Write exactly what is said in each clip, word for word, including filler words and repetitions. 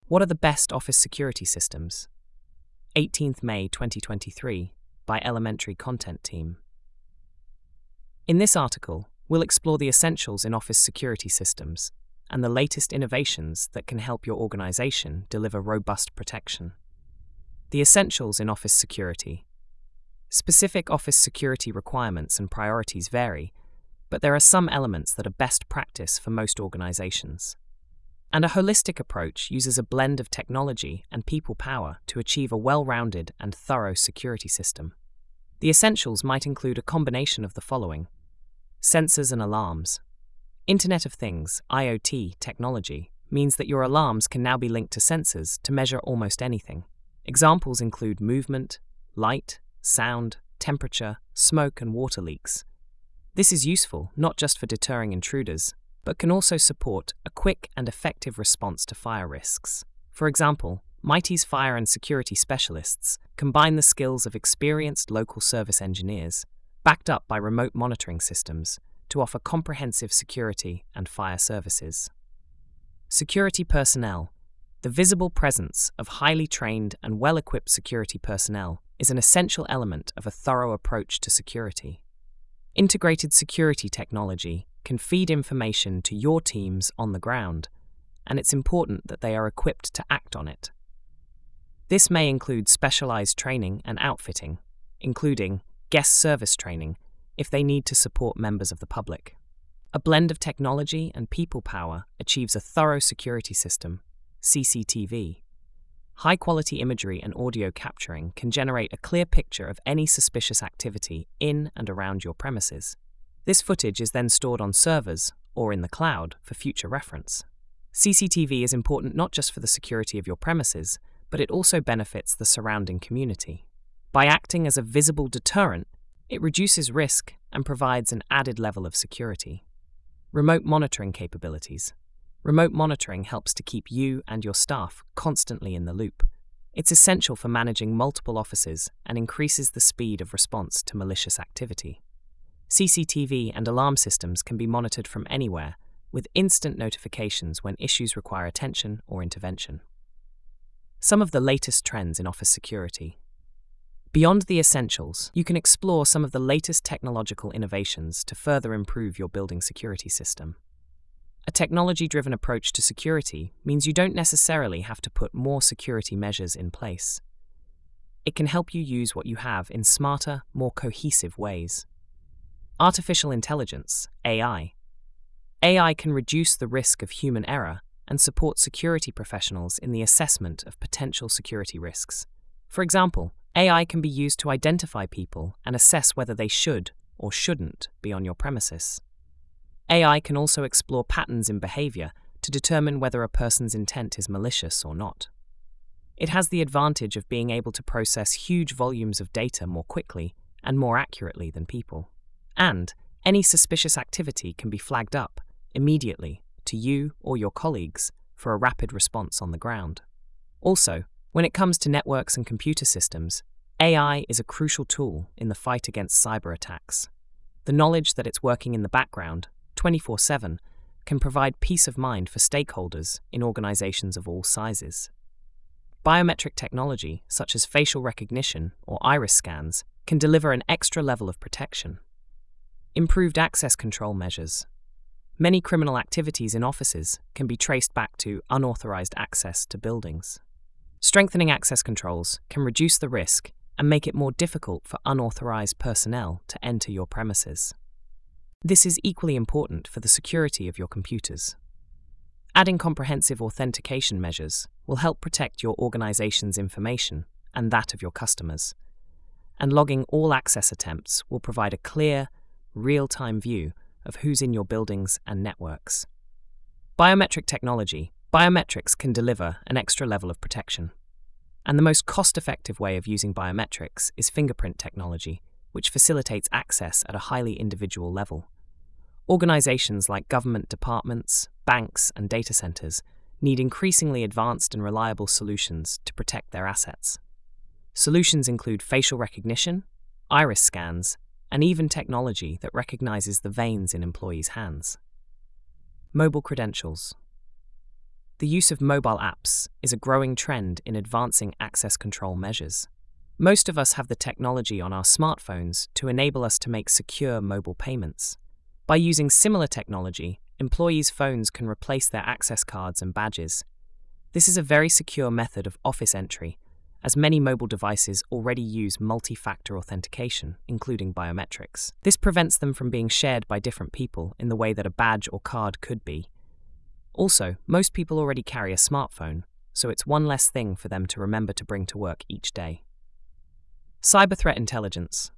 What are the best office security systems? eighteenth of May twenty twenty-three by Elementary Content Team. In this article, we'll explore the essentials in office security systems and the latest innovations that can help your organization deliver robust protection. The essentials in office security. Specific office security requirements and priorities vary, but there are some elements that are best practice for most organizations. And a holistic approach uses a blend of technology and people power to achieve a well-rounded and thorough security system. The essentials might include a combination of the following: sensors and alarms. Internet of Things (I O T) technology means that your alarms can now be linked to sensors to measure almost anything. Examples include movement, light, sound, temperature, smoke, and water leaks. This is useful not just for deterring intruders, but can also support a quick and effective response to fire risks. For example, Mighty's fire and security specialists combine the skills of experienced local service engineers, backed up by remote monitoring systems, to offer comprehensive security and fire services. Security personnel. The visible presence of highly trained and well-equipped security personnel is an essential element of a thorough approach to security. Integrated security technology can feed information to your teams on the ground, and it's important that they are equipped to act on it. This may include specialized training and outfitting, including guest service training if they need to support members of the public. A blend of technology and people power achieves a thorough security system, C C T V. High-quality imagery and audio capturing can generate a clear picture of any suspicious activity in and around your premises. This footage is then stored on servers or in the cloud for future reference. C C T V is important not just for the security of your premises, but it also benefits the surrounding community. By acting as a visible deterrent, it reduces risk and provides an added level of security. Remote monitoring capabilities. Remote monitoring helps to keep you and your staff constantly in the loop. It's essential for managing multiple offices and increases the speed of response to malicious activity. C C T V and alarm systems can be monitored from anywhere, with instant notifications when issues require attention or intervention. Some of the latest trends in office security. Beyond the essentials, you can explore some of the latest technological innovations to further improve your building security system. A technology-driven approach to security means you don't necessarily have to put more security measures in place. It can help you use what you have in smarter, more cohesive ways. Artificial intelligence, A I. A I can reduce the risk of human error and support security professionals in the assessment of potential security risks. For example, A I can be used to identify people and assess whether they should or shouldn't be on your premises. A I can also explore patterns in behavior to determine whether a person's intent is malicious or not. It has the advantage of being able to process huge volumes of data more quickly and more accurately than people. And any suspicious activity can be flagged up immediately to you or your colleagues for a rapid response on the ground. Also, when it comes to networks and computer systems, A I is a crucial tool in the fight against cyber attacks. The knowledge that it's working in the background twenty-four seven can provide peace of mind for stakeholders in organizations of all sizes. Biometric technology, such as facial recognition or iris scans, can deliver an extra level of protection. Improved access control measures. Many criminal activities in offices can be traced back to unauthorized access to buildings. Strengthening access controls can reduce the risk and make it more difficult for unauthorized personnel to enter your premises. This is equally important for the security of your computers. Adding comprehensive authentication measures will help protect your organization's information and that of your customers. And logging all access attempts will provide a clear, real-time view of who's in your buildings and networks. Biometric technology. Biometrics can deliver an extra level of protection. And the most cost-effective way of using biometrics is fingerprint technology, which facilitates access at a highly individual level. Organizations like government departments, banks, and data centers need increasingly advanced and reliable solutions to protect their assets. Solutions include facial recognition, iris scans, and even technology that recognizes the veins in employees' hands. Mobile credentials. The use of mobile apps is a growing trend in advancing access control measures. Most of us have the technology on our smartphones to enable us to make secure mobile payments. By using similar technology, employees' phones can replace their access cards and badges. This is a very secure method of office entry, as many mobile devices already use multi-factor authentication, including biometrics. This prevents them from being shared by different people in the way that a badge or card could be. Also, most people already carry a smartphone, so it's one less thing for them to remember to bring to work each day. Cyber threat intelligence.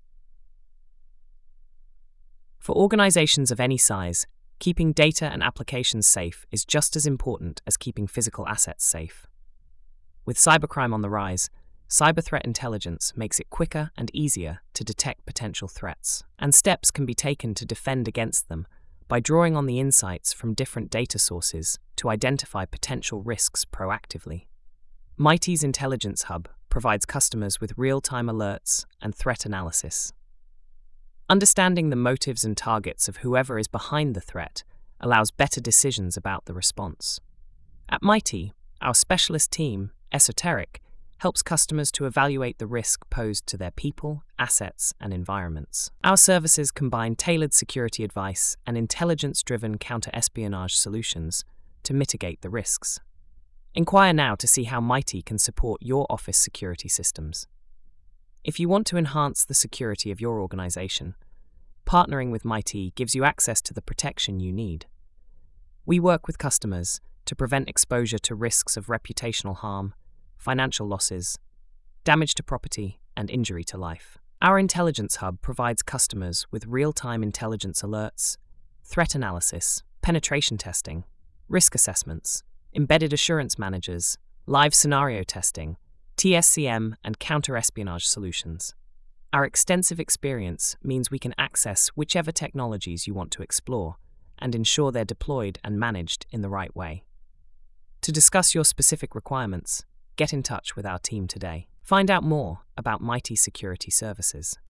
For organizations of any size, keeping data and applications safe is just as important as keeping physical assets safe. With cybercrime on the rise, cyber threat intelligence makes it quicker and easier to detect potential threats, and steps can be taken to defend against them by drawing on the insights from different data sources to identify potential risks proactively. Mighty's Intelligence Hub provides customers with real-time alerts and threat analysis. Understanding the motives and targets of whoever is behind the threat allows better decisions about the response. At Mighty, our specialist team, Esoteric, helps customers to evaluate the risk posed to their people, assets, and environments. Our services combine tailored security advice and intelligence-driven counter-espionage solutions to mitigate the risks. Inquire now to see how Mighty can support your office security systems. If you want to enhance the security of your organization, partnering with Mighty gives you access to the protection you need. We work with customers to prevent exposure to risks of reputational harm, financial losses, damage to property, and injury to life. Our Intelligence Hub provides customers with real-time intelligence alerts, threat analysis, penetration testing, risk assessments, embedded assurance managers, live scenario testing, T S C M, and counter-espionage solutions. Our extensive experience means we can access whichever technologies you want to explore and ensure they're deployed and managed in the right way. To discuss your specific requirements, get in touch with our team today. Find out more about Mighty Security Services.